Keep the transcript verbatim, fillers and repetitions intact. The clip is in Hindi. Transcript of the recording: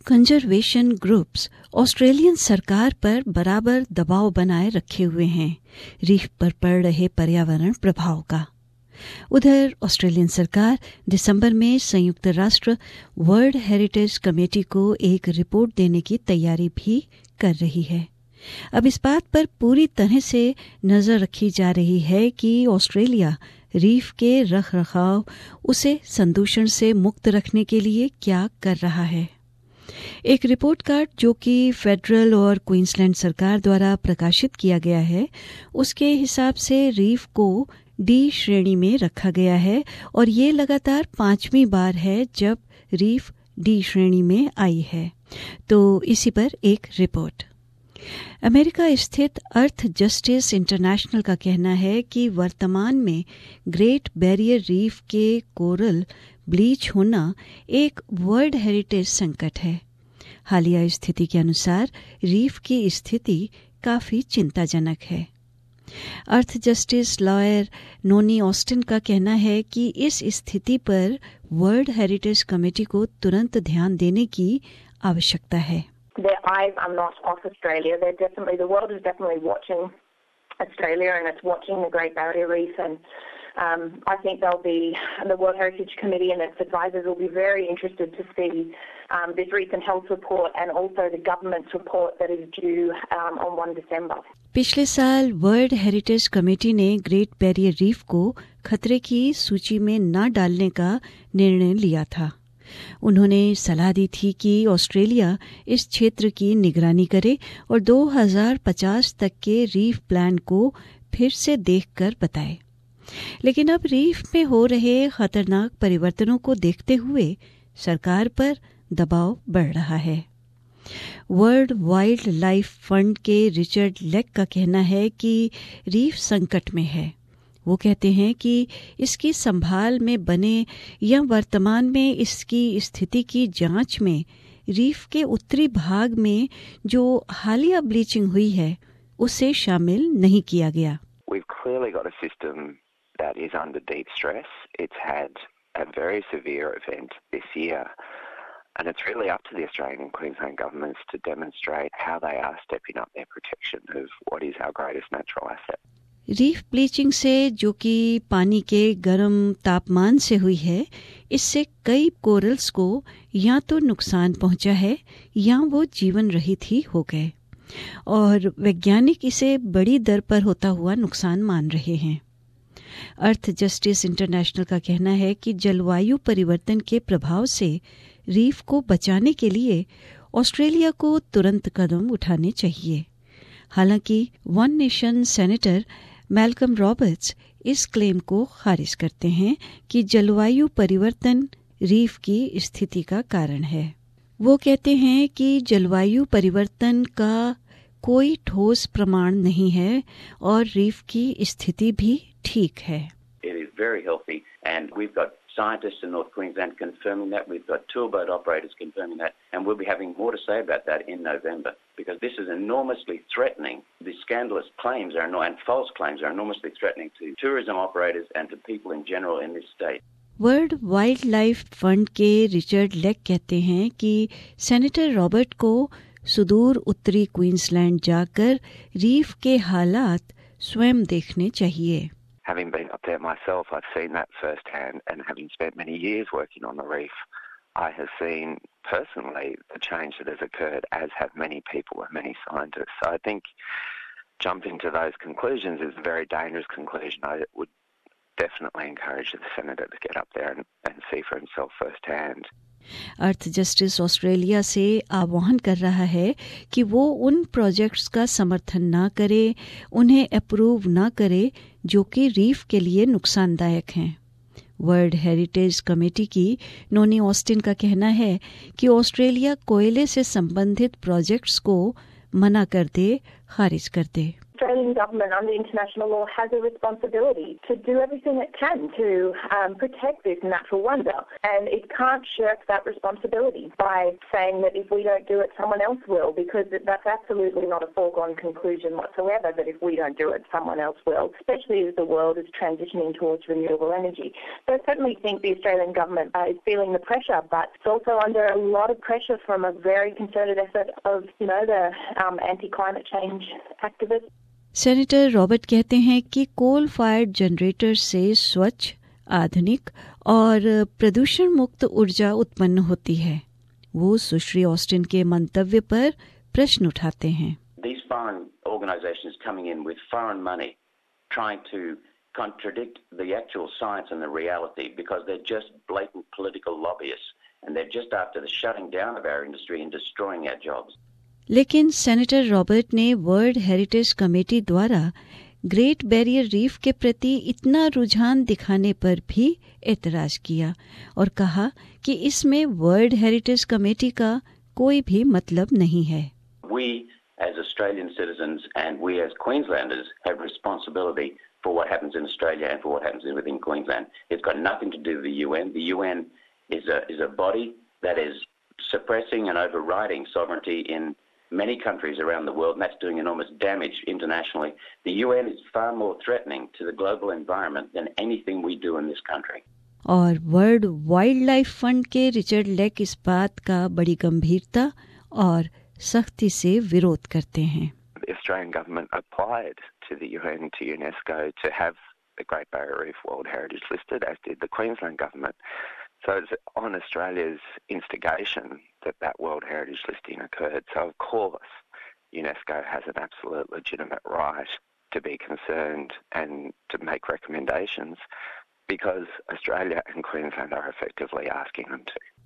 कंजर्वेशन ग्रुप्स ऑस्ट्रेलियन सरकार पर बराबर दबाव बनाए रखे हुए हैं रीफ पर पड़ रहे पर्यावरण प्रभाव का। उधर ऑस्ट्रेलियन सरकार दिसंबर में संयुक्त राष्ट्र वर्ल्ड हेरिटेज कमेटी को एक रिपोर्ट देने की तैयारी भी कर रही है। अब इस बात पर पूरी तरह से नजर रखी जा रही है कि ऑस्ट्रेलिया रीफ के रखरखाव, उसे संदूषण से मुक्त रखने के लिए क्या कर रहा है। एक रिपोर्ट कार्ड जो कि फेडरल और क्वींसलैंड सरकार द्वारा प्रकाशित किया गया है, उसके हिसाब से रीफ को डी श्रेणी में रखा गया है और ये लगातार पांचवी बार है जब रीफ डी श्रेणी में आई है। तो इसी पर एक रिपोर्ट। अमेरिका स्थित अर्थ जस्टिस इंटरनेशनल का कहना है कि वर्तमान में ग्रेट बैरियर रीफ के कोरल ब्लीच होना एक वर्ल्ड हेरिटेज संकट है। हालिया स्थिति के अनुसार रीफ की स्थिति काफी चिंताजनक है। Earth Justice lawyer Noni Austin का कहना है कि इस स्थिति पर वर्ल्ड हेरिटेज कमेटी को तुरंत ध्यान देने की आवश्यकता है। Their eyes are not off Australia. They're definitely, the world is definitely watching Australia and it's watching the Great Barrier Reef, and um, I think they'll be, the World Heritage Committee and its advisors will be very interested to see um, this recent health report and also the government's report that is due um, on first December. पिछले साल वर्ल्ड हेरिटेज कमेटी ने ग्रेट बैरियर रीफ को खतरे की सूची में न डालने का निर्णय लिया था। उन्होंने सलाह दी थी कि ऑस्ट्रेलिया इस क्षेत्र की निगरानी करे और दो हज़ार पचास तक के रीफ प्लान को फिर से देखकर बताए। लेकिन अब रीफ में हो रहे खतरनाक परिवर्तनों को देखते हुए सरकार पर दबाव बढ़ रहा है। वर्ल्ड वाइल्ड लाइफ फंड के रिचर्ड लेक का कहना है कि रीफ संकट में है। वो कहते हैं कि इसकी संभाल में बने या वर्तमान में इसकी स्थिति की जांच में रीफ के उत्तरी भाग में जो हालिया ब्लीचिंग हुई है उसे शामिल नहीं किया गया। We've clearly got a system that is under deep stress. It's had a very severe event this year, and it's really up to the Australian and Queensland governments to demonstrate how they are stepping up their protection of what is our greatest natural asset. Reef bleaching से, जो कि पानी के गर्म तापमान से हुई है, इससे कई कोरल्स को या तो नुकसान पहुंचा है या वो जीवन रहित ही हो गए और वैज्ञानिक इसे बड़ी दर पर होता हुआ नुकसान मान रहे हैं। अर्थ जस्टिस इंटरनेशनल का कहना है कि जलवायु परिवर्तन के प्रभाव से रीफ को बचाने के लिए ऑस्ट्रेलिया को तुरंत कदम उठाने चाहिए। हालांकि One Nation senator Malcolm Roberts इस क्लेम को खारिज करते हैं कि जलवायु परिवर्तन रीफ की स्थिति का कारण है। वो कहते हैं कि जलवायु परिवर्तन का कोई ठोस प्रमाण नहीं है और रीफ की स्थिति भी ठीक है। It is very healthy and we've got scientists in North Queensland confirming that. We've got tour boat operators confirming that, and we'll be having more to say about that in November because this is enormously threatening. The scandalous claims are no, and false claims are enormously threatening to tourism operators and to people in general in this state. World Wildlife Fund के रिचर्ड लेक कहते हैं कि सेनेटर रॉबर्ट को सुदूर उत्तरी क्वींसलैंड जाकर रीफ के हालात स्वयं देखने चाहिए। Having been up there myself, I've seen that firsthand, and having spent many years working on the reef, I have seen personally the change that has occurred, as have many people and many scientists. So I think jumping to those conclusions is a very dangerous conclusion. I would definitely encourage the Senator to get up there and, and see for himself firsthand. Earth Justice Australia से आह्वान कर रहा है कि वो उन प्रोजेक्ट्स का समर्थन ना करे, उन्हें अप्रूव ना करे जो कि रीफ के लिए नुकसानदायक हैं। वर्ल्ड हेरिटेज कमेटी की नोनी ऑस्टिन का कहना है कि ऑस्ट्रेलिया कोयले से संबंधित प्रोजेक्ट्स को मना कर दे, खारिज कर दे। Australian government under international law has a responsibility to do everything it can to um, protect this natural wonder, and it can't shirk that responsibility by saying that if we don't do it, someone else will, because that's absolutely not a foregone conclusion whatsoever that if we don't do it, someone else will, especially as the world is transitioning towards renewable energy. So I certainly think the Australian government uh, is feeling the pressure, but it's also under a lot of pressure from a very concerted effort of, you know, the um, anti-climate change activists. Senator Robert कहते हैं कि कोल फायर्ड जनरेटर से स्वच्छ, आधुनिक और प्रदूषण मुक्त ऊर्जा उत्पन्न होती है। वो सुश्री ऑस्टिन के मंतव्य पर प्रश्न उठाते हैं। These foreign organisations coming in with foreign money, trying to contradict the actual science and the reality because they're just blatant political lobbyists and they're just after the shutting down of our industry and destroying our jobs. लेकिन सेनेटर रॉबर्ट ने वर्ल्ड हेरिटेज कमेटी द्वारा ग्रेट बैरियर रीफ के प्रति इतना रुझान दिखाने पर भी एतराज किया और कहा कि इसमें वर्ल्ड हेरिटेज कमेटी का कोई भी मतलब नहीं है। We as Australian citizens and we as Queenslanders have responsibility for what happens in Australia and for what happens within Queensland. It's got nothing to do with the U N. The U N is a is a body that is suppressing and overriding sovereignty in many countries around the world, and that's doing enormous damage internationally. The U N is far more threatening to the global environment than anything we do in this country. और वर्ल्ड वाइल्ड लाइफ फंड के रिचर्ड लेक इस बात का बड़ी गंभीरता और सख्ती से विरोध करते हैं। The Australian government applied to the U N, to UNESCO, to have the Great Barrier Reef World Heritage listed, as did the Queensland government. So it's on Australia's instigation that that World Heritage listing occurred. So of course, UNESCO has an absolute legitimate right to be concerned and to make recommendations because Australia and Queensland are effectively asking them to.